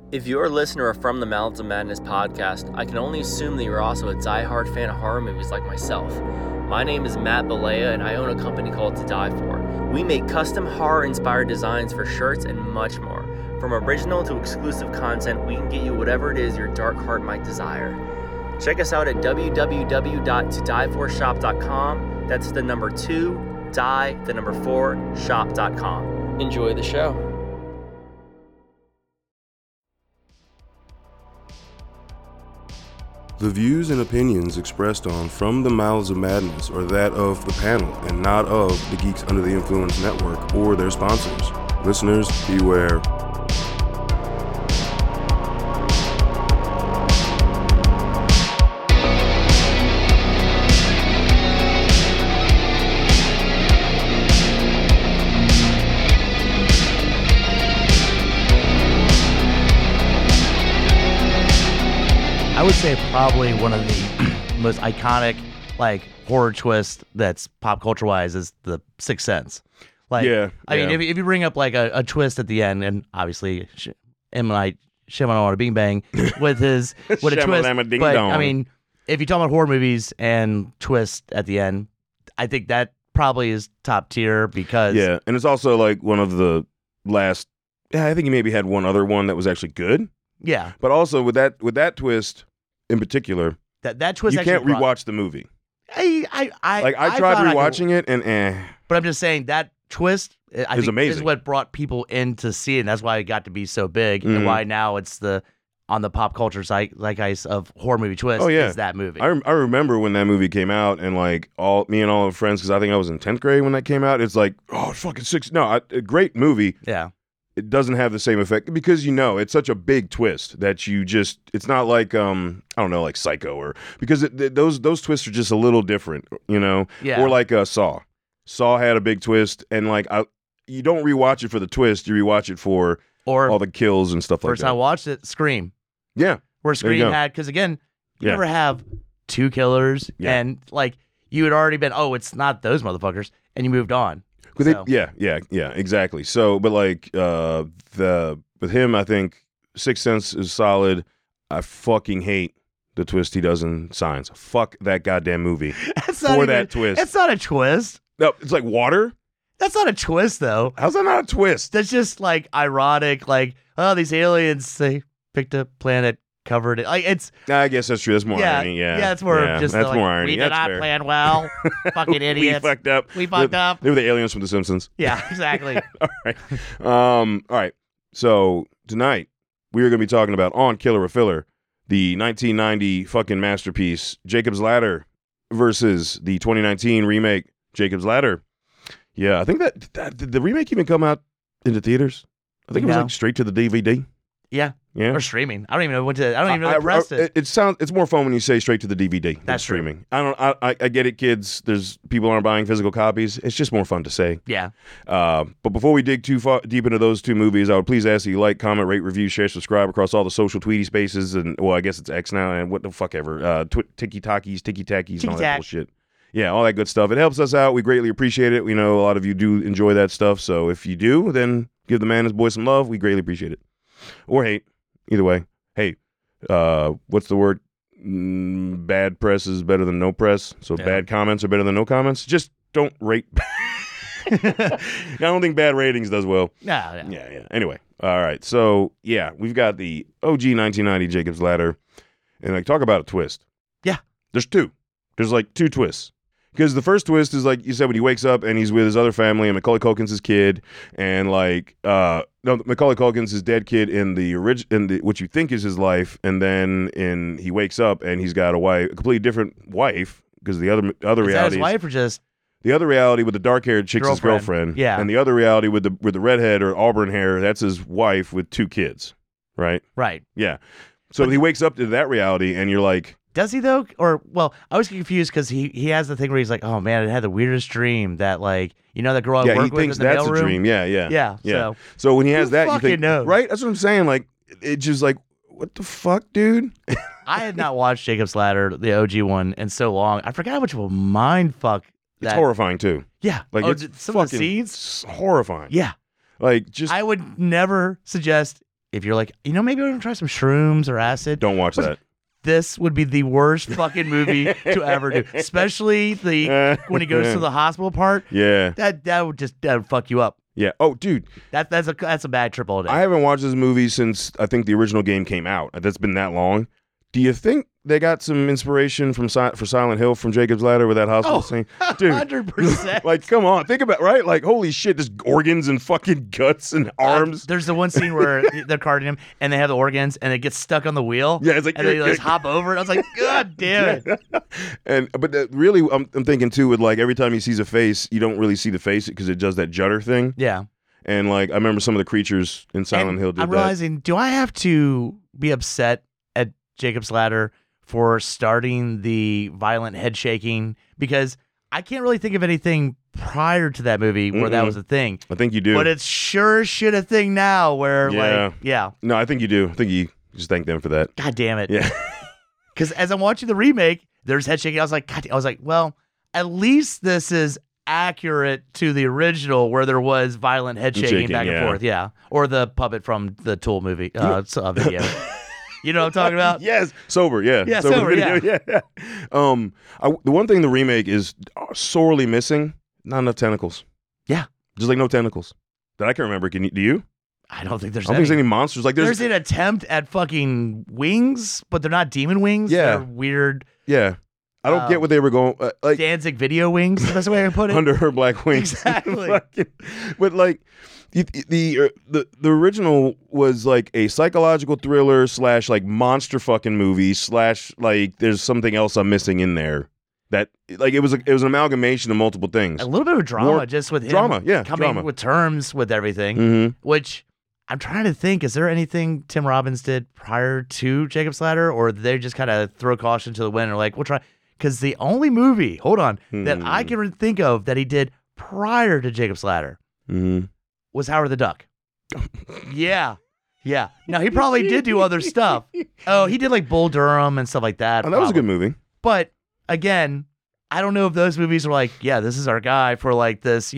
If you're a listener of From the Mouths of Madness podcast, I can only assume that you're also a diehard fan of horror movies like myself. My name is Matt Balea, and I own a company called To Die For. We make custom horror-inspired designs for shirts and much more. From original to exclusive content, we can get you whatever it is your dark heart might desire. Check us out at www.todieforshop.com. That's the number 2, die, the number 4, shop.com. Enjoy the show. The views and opinions expressed on From the Mouths of Madness are that of the panel and not of the Geeks Under the Influence Network or their sponsors. Listeners, beware. I would say probably one of the most iconic horror twists that's pop culture wise is the Sixth Sense. I mean, if you bring up a twist at the end, and obviously M. Night Shyamalan Bing Bang with a twist, but I mean, if you talk about horror movies and twist at the end, I think that probably is top tier because and it's also like one of the last. I think he maybe had one other one that was actually good. Yeah, but also with that twist in particular, that twist you can't rewatch the movie. I tried rewatching it and but I'm just saying that twist I think amazing. Is what brought people in to see it, and that's why it got to be so big and why now it's on the pop culture zeitgeist of horror movie twist. Oh, yeah. Is that movie. I remember when that movie came out, and all my friends, because I think I was in 10th grade when that came out, it's like, oh, fucking six. No, a great movie. Yeah. It doesn't have the same effect because it's such a big twist that it's not like like Psycho or because those twists are just a little different, Yeah. or like Saw. Saw had a big twist, and you don't rewatch it for the twist, you rewatch it for all the kills and stuff like that. First time I watched it, Scream. Yeah, where Scream had because again, you never have two killers, and you had already been it's not those motherfuckers, and you moved on. Yeah, exactly. So, but with him, I think Sixth Sense is solid. I fucking hate the twist he does in Signs. Fuck that goddamn movie that twist. It's not a twist. No, it's like water. That's not a twist, though. How's that not a twist? That's just ironic. These aliens, they picked a planet, covered it. It's. I guess that's true. That's more irony. Yeah, it's more just that's more irony. We did not plan well. Fucking idiots. We fucked up. They were the aliens from The Simpsons. Yeah, exactly. All right. All right. So tonight we are going to be talking about On Killer or Filler, the 1990 fucking masterpiece Jacob's Ladder versus the 2019 remake Jacob's Ladder. Yeah, I think that did the remake even come out into theaters? I think it was straight to the DVD. Yeah. Yeah. Or streaming. I don't even know they pressed it. It's more fun when you say straight to the DVD. That's streaming. I get it, kids. There's people aren't buying physical copies. It's just more fun to say. Yeah. But before we dig too far deep into those two movies, I would please ask that you like, comment, rate, review, share, subscribe across all the social Tweety spaces and I guess it's X now and what the fuck ever. Tiki Takis, and all that bullshit. Yeah, all that good stuff. It helps us out. We greatly appreciate it. We know a lot of you do enjoy that stuff. So if you do, then give the man his boy some love. We greatly appreciate it. Or hate. Either way. Hey, what's the word? Bad press is better than no press. So bad comments are better than no comments. Just don't rate. I don't think bad ratings does well. Yeah. Anyway. All right. So, we've got the OG 1990 Jacob's Ladder. And talk about a twist. Yeah. There's two. There's two twists. Because the first twist is like you said when he wakes up and he's with his other family and Macaulay Culkin's his kid and Macaulay Culkin's his dead kid in the what you think is his life, and then he wakes up and he's got a completely different wife because the other reality is that his wife or just the other reality with the dark-haired chick's his girlfriend, and the other reality with the redhead or auburn hair, that's his wife with two kids, right? Right. Yeah. So he wakes up to that reality and you're like. Does he though? Or I was confused because he has the thing where he's like, oh man, I had the weirdest dream that that girl I work with in the mailroom. That's a dream. Yeah. So when he has that, you think, knows? Right? That's what I'm saying. It's just what the fuck, dude? I had not watched Jacob's Ladder, the OG one, in so long. I forgot how much of a mind fuck. It's horrifying too. Yeah. It's some of the scenes, horrifying. Yeah. I would never suggest if you're like, maybe I'm gonna try some shrooms or acid. Don't watch that. This would be the worst fucking movie to ever do, especially when he goes to the hospital part. Yeah, that would fuck you up. Yeah. Oh, dude, that's a bad trip all day. I haven't watched this movie since I think the original game came out. That's been that long. Do you think they got some inspiration for Silent Hill from Jacob's Ladder with that hospital scene? Dude, 100%. Like, come on, think about right. Like, holy shit, there's organs and fucking guts and arms. There's the one scene where they're carting him and they have the organs and it gets stuck on the wheel. Yeah, it's like, and they just hop over it. I was like, God damn it. But really, I'm thinking too with like every time he sees a face, you don't really see the face because it does that judder thing. Yeah. And like I remember some of the creatures in Silent Hill did that. I'm realizing, do I have to be upset at Jacob's Ladder for starting the violent head shaking? Because I can't really think of anything prior to that movie where that was a thing. I think you do. But it's sure shit a thing now where No, I think you do. I think you just thank them for that. God damn it. Yeah. Because as I'm watching the remake, there's head shaking. I was like, well, at least this is accurate to the original where there was violent head shaking back and forth. Yeah. Or the puppet from the Tool movie video. You know what I'm talking about? Yes. Sober, yeah. Yeah, sober, video, yeah. The one thing the remake is sorely missing, not enough tentacles. Yeah. Just like no tentacles. That I can remember. Do you? I don't think there's any monsters. Like there's an attempt at fucking wings, but they're not demon wings. Yeah. They're weird. Yeah. I don't get what they were going like. Danzig video wings is the best way I can put it. Under her black wings. Exactly. But like the original was like a psychological thriller / like monster fucking movie / like there's something else I'm missing in there. That like it was an amalgamation of multiple things. A little bit of drama just with him coming with terms with everything, which I'm trying to think, is there anything Tim Robbins did prior to Jacob's Ladder, or did they just kind of throw caution to the wind and like, we'll try? Because the only movie, that I can think of that he did prior to Jacob's Ladder was Howard the Duck. Yeah. Now, he probably did do other stuff. Oh, he did like Bull Durham and stuff like that. Oh, that was a good movie. But again, I don't know if those movies were like, yeah, this is our guy for like this,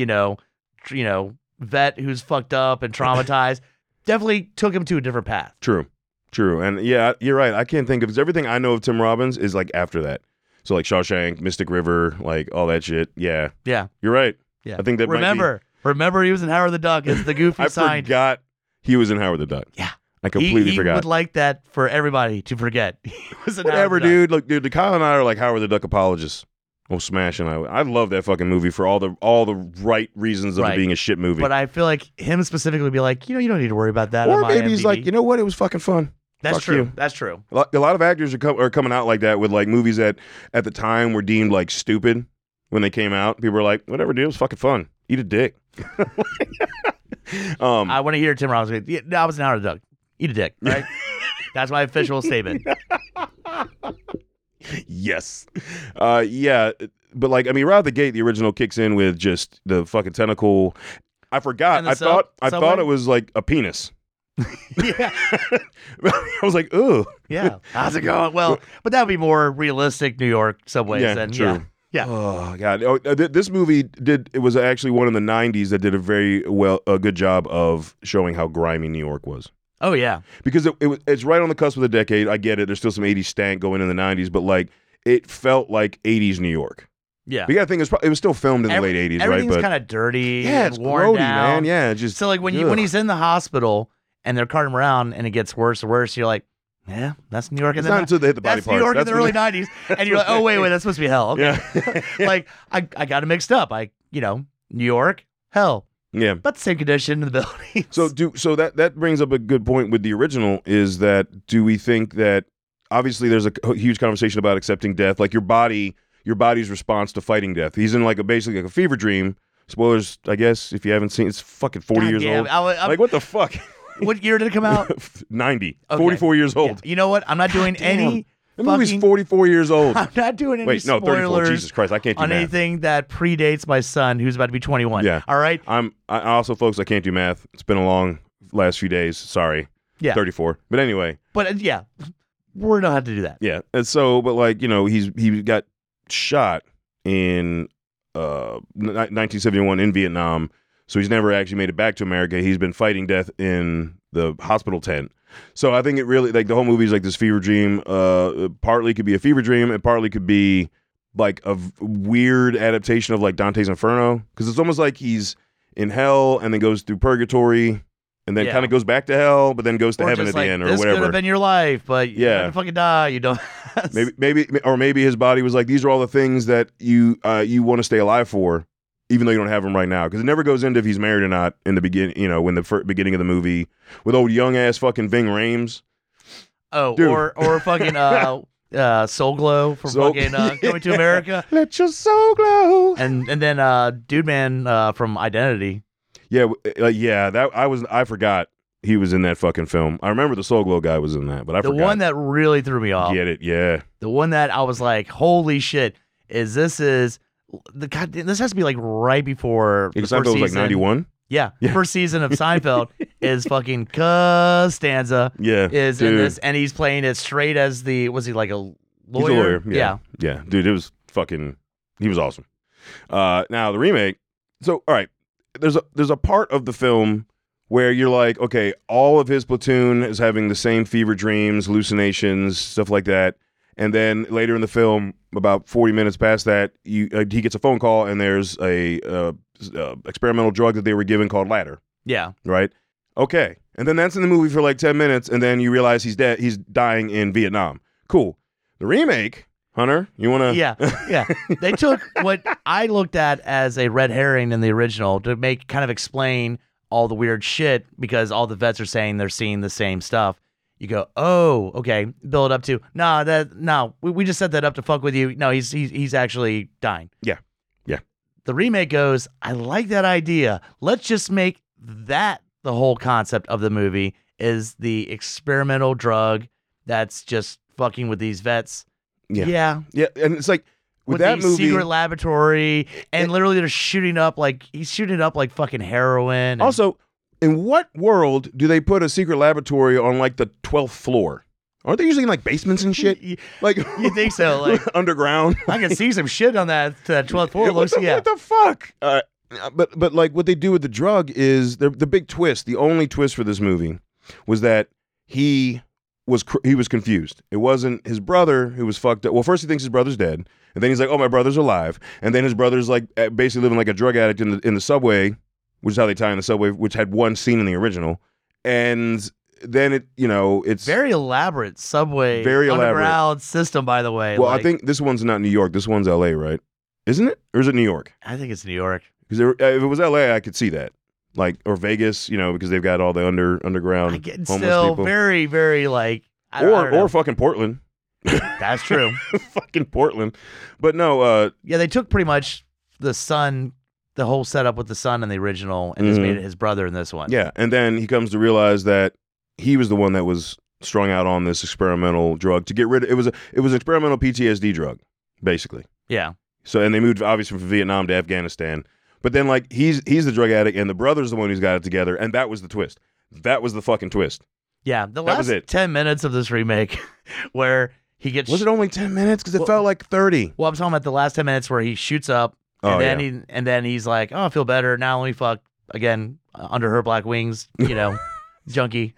vet who's fucked up and traumatized. Definitely took him to a different path. True. And yeah, you're right. I can't think of, because everything I know of Tim Robbins is like after that. So like Shawshank, Mystic River, like all that shit. Yeah. Yeah. You're right. Yeah. I think that Remember he was in Howard the Duck as the goofy sign. I forgot he was in Howard the Duck. Yeah. I completely forgot. He would like that for everybody to forget. He was in Whatever, Howard the dude. Look, dude, Kyle and I are like Howard the Duck apologists. Oh, smashing! I love that fucking movie for all the right reasons of it being a shit movie. But I feel like him specifically would be like, you don't need to worry about that. Or maybe he's like, you know what? It was fucking fun. That's true. You. That's true. A lot of actors are coming out like that with like movies that at the time were deemed like stupid when they came out. People were like, whatever, dude, it was fucking fun. Eat a dick. I want to hear Tim Robbins. Yeah, I was an Howard the Duck. Eat a dick, right? That's my official statement. Yes. Yeah. But like, I mean, right out the gate, the original kicks in with just the fucking tentacle. I forgot. I thought it was like a penis. Yeah. I was like, ooh. Yeah. How's it going? Well, but that would be more realistic New York subways than true. Yeah. Oh God! This movie was actually one in the '90s that did a good job of showing how grimy New York was. Oh yeah, because it's right on the cusp of the decade. I get it. There's still some '80s stank going in the '90s, but like it felt like '80s New York. Yeah. But you got to think it was still filmed in the late '80s, right? Everything's kind of dirty. Yeah, it's worn grody, down. man. Yeah, just so like when he's in the hospital and they're carting him around and it gets worse and worse, you're like, yeah, that's New York. It's not until they hit the body parts. That's New York in the early '90s, and you're like, oh wait, that's supposed to be hell. Okay. Yeah. Like I got it mixed up. New York, hell. Yeah, about the same condition in the building. So that brings up a good point with the original. Is that do we think that obviously there's a huge conversation about accepting death, like your body's response to fighting death. He's in basically a fever dream. Spoilers, I guess, if you haven't seen, it's fucking 40 years old. Like what the fuck? What year did it come out? 90. Okay. 44 years old. Yeah. You know what? I'm not doing any. The movie's 44 years old. I'm not doing any spoilers. 34. Jesus Christ, I can't do on math. Anything that predates my son, who's about to be 21. Yeah. All right. I also, folks, I can't do math. It's been a long last few days. Sorry. Yeah. 34. But anyway. But yeah, we're not have to do that. Yeah. And so, but like he got shot in 1971 in Vietnam. So he's never actually made it back to America. He's been fighting death in the hospital tent. So I think it really, like, the whole movie is like this fever dream. Partly could be a fever dream, and partly could be like a weird adaptation of like Dante's Inferno, because it's almost like he's in hell and then goes through purgatory and then kind of goes back to hell, but then goes to heaven at the end or whatever. This could have been your life, but you're gonna fucking die. You don't. maybe his body was like, these are all the things that you want to stay alive for, even though you don't have them right now, because it never goes into if he's married or not in the beginning. You know, when the beginning of the movie with old young ass fucking Ving Rhames. Oh, dude. or fucking Soul Glow from fucking Coming to America. Let your soul glow. And then Dude Man from Identity. Yeah, I forgot he was in that fucking film. I remember the Soul Glow guy was in that, but I forgot. The one that really threw me off. Get it? Yeah. The one that I was like, holy shit, this has to be like right before the first season. Was like 91? Yeah. The first season of Seinfeld is fucking Costanza. Yeah. Is dude. In this, and he's playing it straight as was he like a lawyer? He's a lawyer. Yeah. Yeah. Dude, it was fucking, he was awesome. Now the remake, so, all right. There's a part of the film where you're like, okay, all of his platoon is having the same fever dreams, hallucinations, stuff like that. And then later in the film, about 40 minutes past that, he gets a phone call and there's a experimental drug that they were given called Ladder. Yeah. Right? Okay. And then that's in the movie for like 10 minutes, and then you realize he's dead. He's dying in Vietnam. Cool. The remake, Hunter, you want to... Yeah. They took what I looked at as a red herring in the original to kind of explain all the weird shit, because all the vets are saying they're seeing the same stuff. You go, oh, okay, build up to, we just set that up to fuck with you. No, he's actually dying. Yeah. The remake goes, I like that idea. Let's just make that the whole concept of the movie, is the experimental drug that's just fucking with these vets. Yeah. And it's like, with that movie, secret laboratory, and literally they're he's shooting up like fucking heroin. Also, in what world do they put a secret laboratory on like the 12th floor? Aren't they usually in like basements and shit? Like, you think so? Like underground. I can see some shit on that 12th floor. What the fuck? But like what they do with the drug is the big twist. The only twist for this movie was that he was confused. It wasn't his brother who was fucked up. Well, first he thinks his brother's dead, and then he's like, "Oh, my brother's alive," and then his brother's like basically living like a drug addict in the subway, which is how they tie in the subway, which had one scene in the original, and then it's very elaborate subway, very underground system, by the way. Well, I think this one's not New York. This one's L.A., right? Isn't it? Or is it New York? I think it's New York. Because if it was L.A., I could see that. Like, or Vegas, because they've got all the underground homeless still people. Very, very like... Or fucking Portland. That's true. Fucking Portland. But no... yeah, they took pretty much the son, the whole setup with the son in the original, and just made it his brother in this one. Yeah, and then he comes to realize that he was the one that was strung out on this experimental drug to get rid of... It was an experimental PTSD drug, basically. Yeah. So, and they moved, obviously, from Vietnam to Afghanistan. But then, like, he's the drug addict, and the brother's the one who's got it together, and that was the twist. That was the fucking twist. Yeah, the last 10 minutes of this remake where he gets... Was it only 10 minutes? Because it felt like 30. Well, I'm talking about the last 10 minutes where he shoots up, and then he's like, oh, I feel better. Now let me fuck, again, under her black wings, junkie.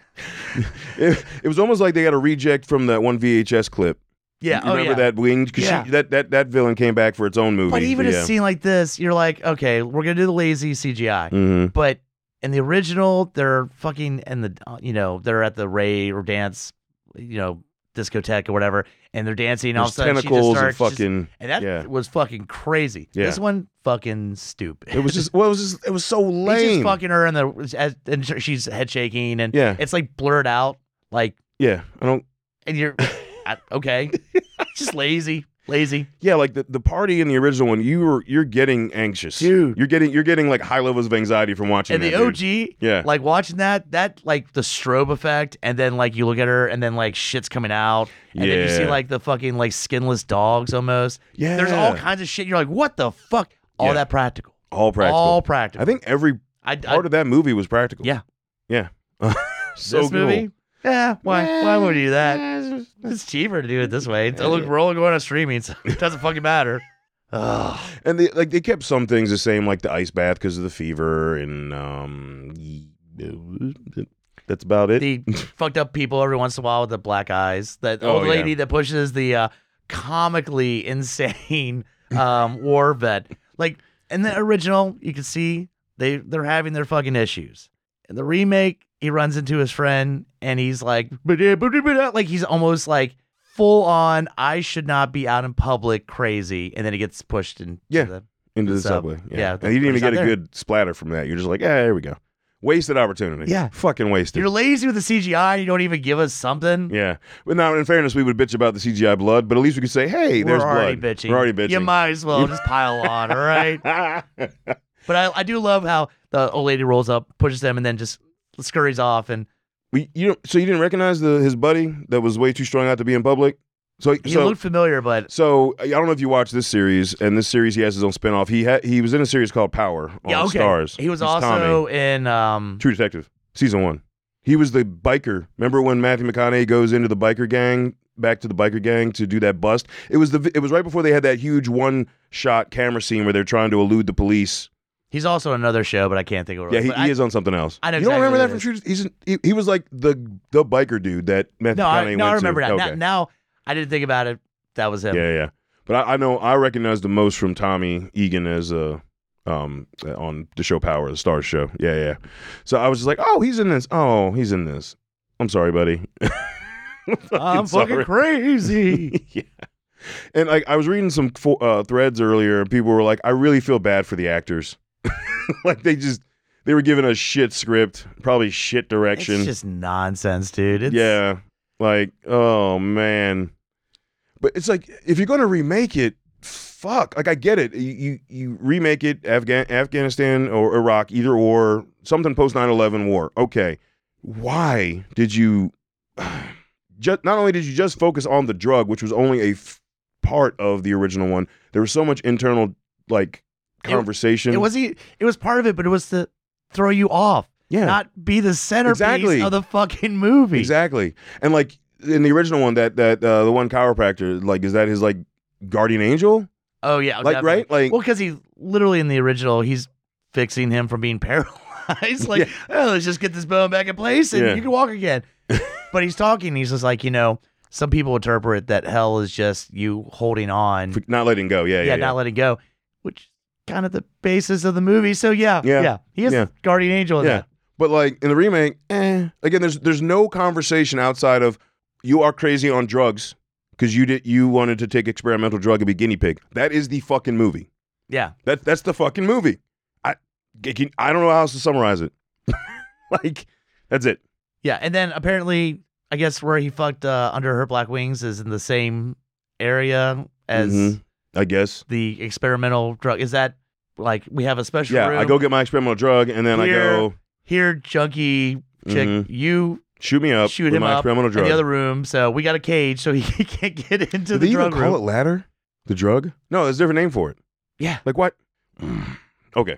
It was almost like they got a reject from that one VHS clip. Yeah, you remember that wing? Because that villain came back for its own movie. But even a scene like this, you're like, okay, we're gonna do the lazy CGI. Mm-hmm. But in the original, they're fucking they're at the rave or dance, discotheque or whatever, and they're dancing. All of a sudden, tentacles she just starts, and that was fucking crazy. Yeah. This one fucking stupid. It was just it was so lame. He's just fucking her and she's head shaking, and it's like blurred out, like I don't. And you're. Okay, just lazy. Yeah, like the party in the original one, you're getting anxious, dude. You're getting like high levels of anxiety from watching. And the OG, like watching that like the strobe effect, and then like you look at her, and then like shit's coming out, and then you see like the fucking like skinless dogs almost. Yeah, there's all kinds of shit. You're like, what the fuck? All that practical. All practical. I think every part of that movie was practical. Yeah. So this movie. Cool. Yeah, why would you do that? It's cheaper to do it this way. We're only going on streaming, so it doesn't fucking matter. And they kept some things the same, like the ice bath because of the fever, and that's about it. The fucked up people every once in a while with the black eyes. That old lady that pushes the comically insane war vet. Like in the original, you can see they're having their fucking issues. In the remake, he runs into his friend and he's like he's almost like full on, I should not be out in public crazy, and then he gets pushed into the subway. Yeah. And you didn't even get a good splatter from that. You're just like, here we go. Wasted opportunity. Yeah. Fucking wasted. You're lazy with the CGI. You don't even give us something. Yeah. But now, in fairness, we would bitch about the CGI blood, but at least we could say, hey, there's blood. We're already bitching. You might as well just pile on, all right? But I do love how the old lady rolls up, pushes them, and then just scurries off. And so you didn't recognize his buddy that was way too strung out to be in public? He looked familiar, but... So, I don't know if you watched this series, and this series, he has his own spinoff. He was in a series called Power on Starz. He's also in... True Detective, season 1. He was the biker. Remember when Matthew McConaughey goes into the biker gang, back to the biker gang to do that bust? It was right before they had that huge one-shot camera scene where they're trying to elude the police. He's also in another show, but I can't think of it. Yeah, he is on something else. I know you don't remember that from True Detective? He was like the biker dude that Matthew McConaughey went to. I remember that. Okay. Now, I didn't think about it. That was him. Yeah. But I know I recognize the most from Tommy Egan as on the show Power, the Starz show. Yeah. So I was just like, oh, he's in this. Oh, he's in this. I'm sorry, buddy. I'm fucking crazy. Yeah. And I was reading some threads earlier, and people were like, I really feel bad for the actors. Like they were given a shit script, probably shit direction. It's just nonsense, dude. Yeah. Like, oh man. But it's like, if you're going to remake it, fuck. Like, I get it. You remake it, Afghanistan or Iraq, either or, something post 9/11 war. Okay. Why did you, not only did you just focus on the drug, which was only a part of the original one, there was so much internal, like, conversation. It was part of it, but it was to throw you off. Yeah. Not be the centerpiece of the fucking movie. Exactly. And, like, in the original one, that the one chiropractor, like, is that his like guardian angel? Oh yeah, like definitely. Right, like, well, because he literally in the original, he's fixing him from being paralyzed. Like, let's just get this bone back in place and you can walk again. But he's talking. He's just like, some people interpret that hell is just you holding on, not letting go. Yeah, not letting go, which kind of the basis of the movie. So yeah, he is guardian angel in that. But like in the remake, again, there's no conversation outside of, you are crazy on drugs because you wanted to take experimental drug and be guinea pig. That is the fucking movie. Yeah. That's the fucking movie. I don't know how else to summarize it. Like, that's it. Yeah, and then apparently, I guess where he fucked Under Her Black Wings is in the same area as I guess the experimental drug. Is that like we have a special room? I go get my experimental drug and then I go here, junkie chick, you shoot me up. Shoot him up in the other room. So we got a cage, so he can't get into the drug room. Did they even call it ladder? The drug? No, there's a different name for it. Yeah. Like what? Okay.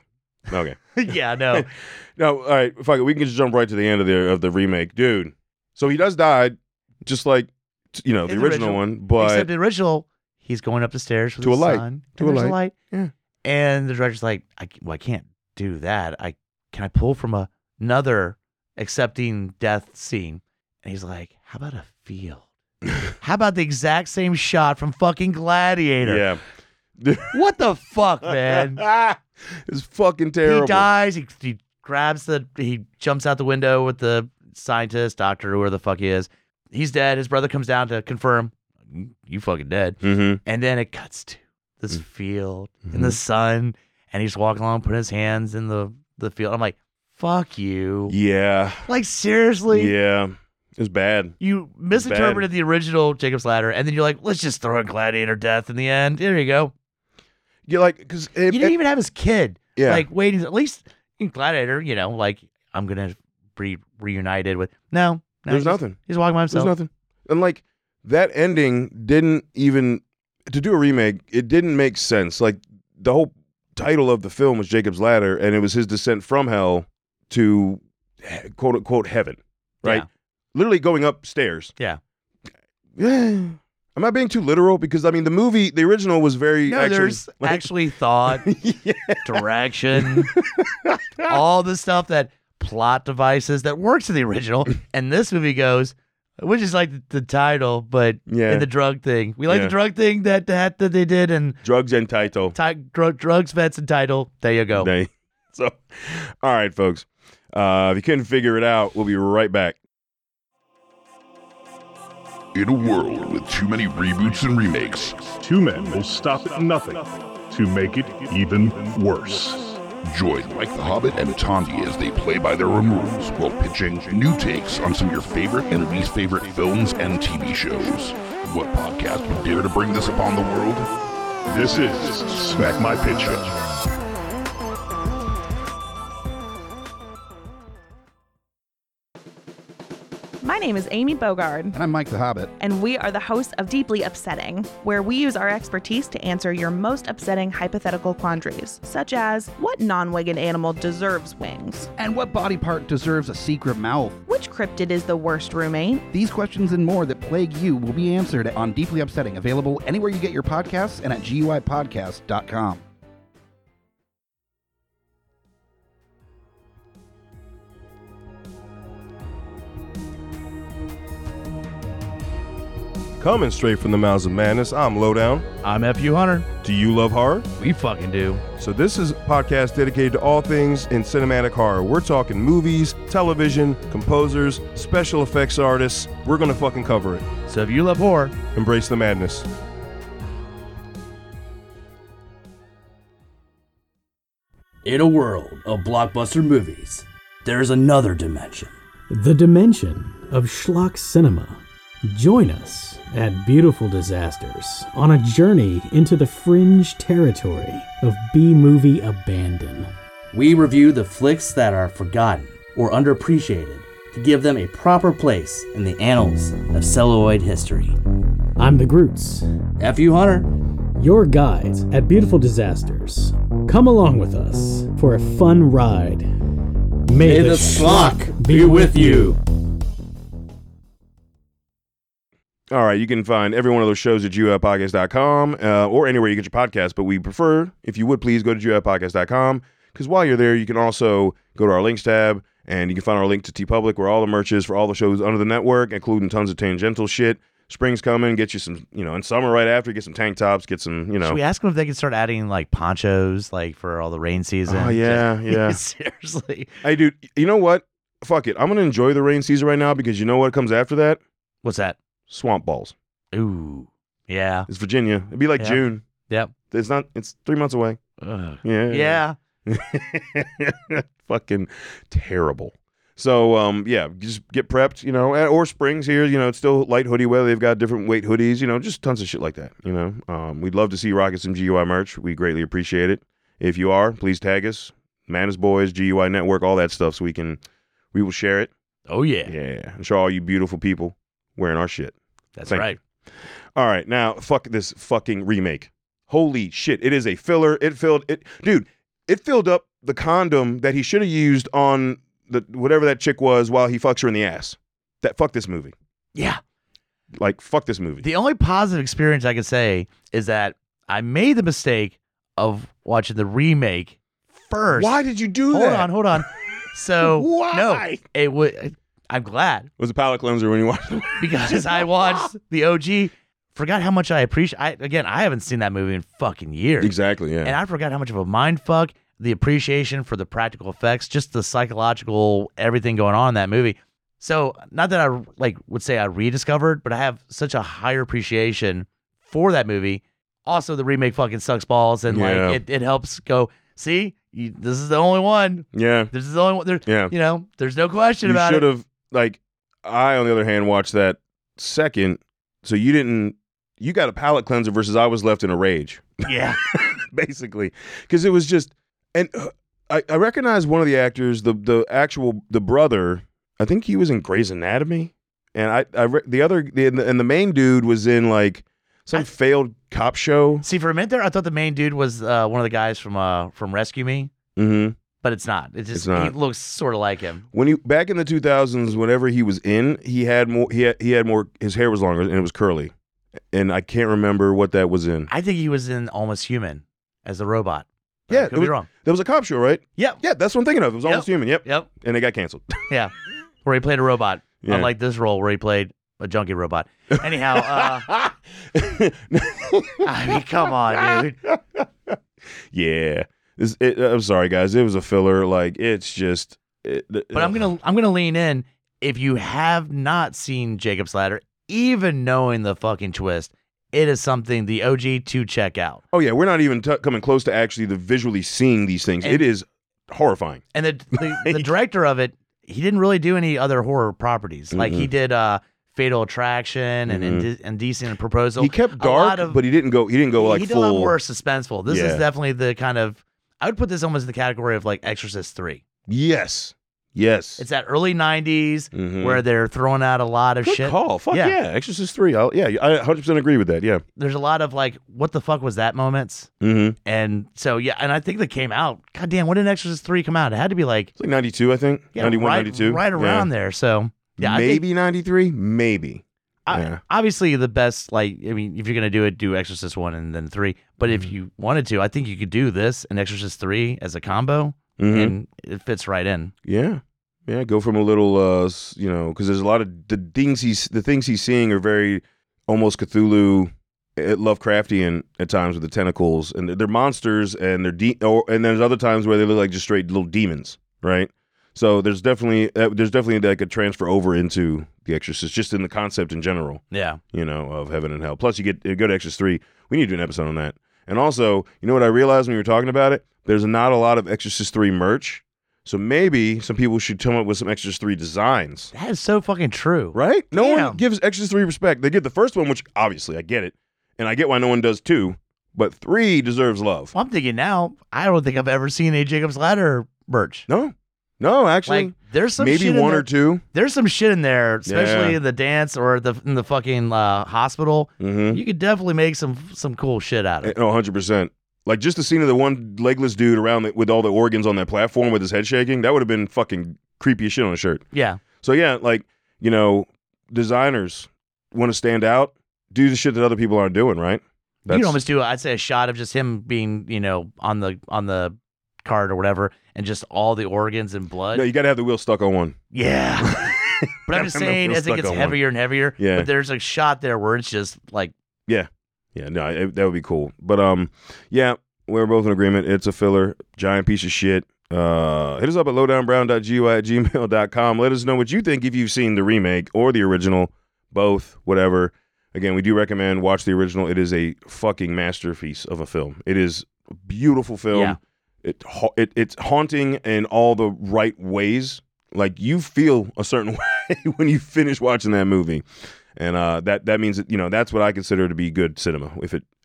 Yeah. No. No. All right. Fuck it. We can just jump right to the end of the remake, dude. So he does die, just like the original one, but except the original, he's going up the stairs with to a light. Sun, to a light. Yeah. And the director's like, I can't do that. Can I pull from another accepting death scene? And he's like, how about a field? How about the exact same shot from fucking Gladiator? Yeah. What the fuck, man? It's fucking terrible. He dies. He grabs he jumps out the window with the scientist, doctor, whoever the fuck he is. He's dead. His brother comes down to confirm, you fucking dead. Mm-hmm. And then it cuts to this field in the sun, and he's walking along, putting his hands in the field. I'm like, fuck you. Yeah. Like, seriously? Yeah. It was bad. You misinterpreted the original Jacob's Ladder, and then you're like, let's just throw in Gladiator death in the end. There you go. You're like, because you didn't even have his kid. Yeah. Like, waiting, at least in Gladiator, like, I'm going to be reunited with. No. There's nothing. He's walking by himself. There's nothing. And, like, that ending didn't even, to do a remake, it didn't make sense. Like, the whole title of the film was Jacob's Ladder, and it was his descent from hell to quote unquote heaven, right? Yeah. Literally going upstairs. Yeah. Yeah. I'm not being too literal because I mean the original was very there's actually thought, direction, all the stuff that plot devices that works in the original, and this movie goes, which is like the title, but in the drug thing. We like the drug thing that they did, and drugs and title, drugs, vets, and title. There you go. So, all right, folks. If you couldn't figure it out, we'll be right back. In a world with too many reboots and remakes, two men will stop at nothing to make it even worse. Join Mike the Hobbit and Tondi as they play by their own rules while pitching new takes on some of your favorite and least favorite films and TV shows. What podcast would dare to bring this upon the world? This is Smack My Pitch Up. My name is Amy Bogard. And I'm Mike the Hobbit. And we are the hosts of Deeply Upsetting, where we use our expertise to answer your most upsetting hypothetical quandaries, such as, what non-winged animal deserves wings? And what body part deserves a secret mouth? Which cryptid is the worst roommate? These questions and more that plague you will be answered on Deeply Upsetting, available anywhere you get your podcasts and at GUIPodcast.com. Coming straight from the mouths of madness, I'm Lowdown. I'm F.U. Hunter. Do you love horror? We fucking do. So this is a podcast dedicated to all things in cinematic horror. We're talking movies, television, composers, special effects artists. We're going to fucking cover it. So if you love horror, embrace the madness. In a world of blockbuster movies, there's another dimension. The dimension of schlock cinema. Join us at Beautiful Disasters on a journey into the fringe territory of B-movie abandon. We review the flicks that are forgotten or underappreciated to give them a proper place in the annals of celluloid history. I'm the Groots. F.U. Hunter. Your guides at Beautiful Disasters. Come along with us for a fun ride. May the schlock be with you. All right, you can find every one of those shows at GUIPodcast.com or anywhere you get your podcast, but we prefer, if you would please, go to GUIPodcast.com, because while you're there, you can also go to our links tab, and you can find our link to TeePublic, where all the merch is for all the shows under the network, including tons of tangential shit. Spring's coming, get you some, in summer right after, get some tank tops, get some, Should we ask them if they can start adding, like, ponchos, like, for all the rain season? Oh, yeah. Seriously. Hey, dude, you know what? Fuck it. I'm going to enjoy the rain season right now, because you know what comes after that? What's that? Swamp balls. Ooh, yeah. It's Virginia. It'd be like June. Yep. It's 3 months away. Yeah. Fucking terrible. So, just get prepped, or spring's here, it's still light hoodie weather. They've got different weight hoodies, just tons of shit like that, We'd love to see you rocking some GUI merch. We greatly appreciate it. If you are, please tag us, Madness Boys, GUI Network, all that stuff, so we will share it. Oh, yeah. Yeah. And show all you beautiful people wearing our shit. That's right. All right, now, fuck this fucking remake. Holy shit, it is a filler. It filled up the condom that he should have used on whatever that chick was while he fucks her in the ass. Fuck this movie. Yeah. Like, fuck this movie. The only positive experience I can say is that I made the mistake of watching the remake first. Why did you do that? Hold on. So, why? No, I'm glad. It was a palate cleanser when you watched it. Because I watched the OG, forgot how much I appreciate. I haven't seen that movie in fucking years. Exactly, yeah. And I forgot how much of a mind fuck, the appreciation for the practical effects, just the psychological, everything going on in that movie. So, not that I would say I rediscovered, but I have such a higher appreciation for that movie. Also, the remake fucking sucks balls, and it helps go, see, this is the only one. Yeah. This is the only one. There's no question about it. You should have, I, on the other hand, watched that second, so you got a palate cleanser versus I was left in a rage. Yeah. Basically. Because it was just, and I recognize one of the actors, the brother, I think he was in Grey's Anatomy, and the main dude was in some failed cop show. See, for a minute there, I thought the main dude was one of the guys from Rescue Me. Mm-hmm. But it's not. He looks sort of like him. Back in the 2000s, whenever he was in, he had more. His hair was longer and it was curly. and I can't remember what that was in. I think he was in Almost Human as a robot. Yeah, could be wrong. There was a cop show, right? Yep. Yeah, that's what I'm thinking of. It was Almost Human. Yep. And it got canceled. Yeah, where he played a robot. Yeah. Unlike this role where he played a junkie robot. Anyhow, I mean, come on, dude. Yeah. I'm sorry, guys. It was a filler. Like, it's just. But I'm gonna lean in. If you have not seen Jacob's Ladder, even knowing the fucking twist, it is something the OG to check out. Oh yeah, we're not even coming close to actually visually seeing these things. It is horrifying. And the director of it, he didn't really do any other horror properties. Mm-hmm. Like he did Fatal Attraction and Indecent Proposal. He kept dark, but he didn't go like he full. He did a lot more suspenseful. This is definitely the kind of, I would put this almost in the category of like Exorcist 3. Yes. It's that early 90s where they're throwing out a lot of Good shit. Call. Fuck yeah. Exorcist 3. I 100% agree with that. Yeah. There's a lot of like, what the fuck was that moments? Mm-hmm. And so, yeah, and I think that came out. God damn, when did Exorcist 3 come out? It had to be like. It's like 92, I think. Yeah, 91, right, 92. Right around there. So, yeah. Maybe 93? Maybe. Obviously, the best, like, I mean, if you're going to do it, do Exorcist 1 and then 3. But if you wanted to, I think you could do this and Exorcist 3 as a combo, and it fits right in. Yeah. Yeah, go from a little, because there's a lot of the things he's seeing are very almost Cthulhu, Lovecraftian at times with the tentacles, and they're monsters, and and there's other times where they look like just straight little demons, right? So there's definitely that could transfer over into The Exorcist, just in the concept in general. Yeah, of heaven and hell. Plus, you go to Exorcist 3. We need to do an episode on that. And also, you know what I realized when we were talking about it? There's not a lot of Exorcist 3 merch. So maybe some people should come up with some Exorcist 3 designs. That is so fucking true. Right? No one gives Exorcist 3 respect. They give the first one, which obviously I get it. And I get why no one does 2. But 3 deserves love. Well, I'm thinking now, I don't think I've ever seen a Jacob's Ladder merch. No, actually. Like, there's some maybe shit one or two. There's some shit in there, especially in the dance or in the fucking hospital. Mm-hmm. You could definitely make some cool shit out of it. Oh, 100%. Like, just the scene of the one legless dude around with all the organs on that platform with his head shaking, that would have been fucking creepy as shit on a shirt. Yeah. So, yeah, like, designers want to stand out, do the shit that other people aren't doing, right? You can almost do, I'd say, a shot of just him being, on the card or whatever, and just all the organs and blood. No, you got to have the wheel stuck on one. Yeah. But I'm just saying, as it gets heavier and heavier, but there's a shot there where it's just like... Yeah. Yeah, no, that would be cool. But, yeah, we're both in agreement. It's a filler, giant piece of shit. Hit us up at lowdownbrown.gui@gmail.com. Let us know what you think if you've seen the remake or the original, both, whatever. Again, we do recommend watch the original. It is a fucking masterpiece of a film. It is a beautiful film. Yeah. It's haunting in all the right ways. Like, you feel a certain way when you finish watching that movie. And that means that that's what I consider to be good cinema. If it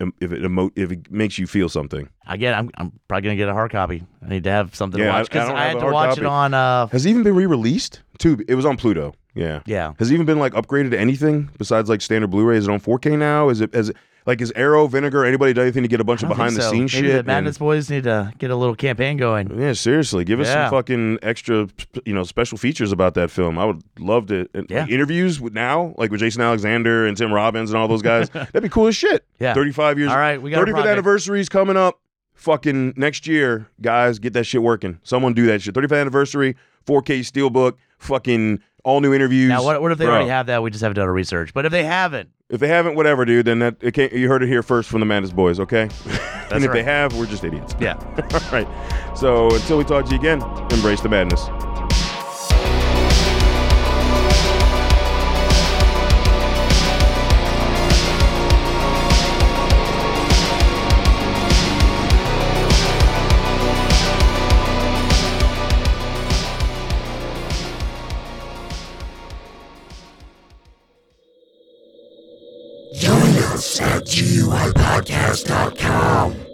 makes you feel something. Again, I'm probably gonna get a hard copy. I need to have something to watch because I had to watch it on. Has it even been re-released? It was on Pluto. Yeah. Yeah. Has it even been like upgraded to anything besides like standard Blu-ray? Is it on 4K now? Is Arrow, Vinegar, anybody done anything to get a bunch of behind the scenes shit? Maybe the Madness Boys need to get a little campaign going. Yeah, seriously, give us some fucking extra, special features about that film. I would love to. Like, interviews with Jason Alexander and Tim Robbins and all those guys. That'd be cool as shit. Yeah, 35 years. All right, we got 35th anniversary is coming up. Fucking next year, guys, get that shit working. Someone do that shit. 35th anniversary, 4K Steelbook, fucking all new interviews. Now, what if they already have that? We just haven't done a research. But if they haven't, whatever, dude, then you heard it here first from the Madness Boys, okay? And if they have, we're just idiots. Yeah. All right. So until we talk to you again, embrace the madness. Join us at GUIPodcast.com.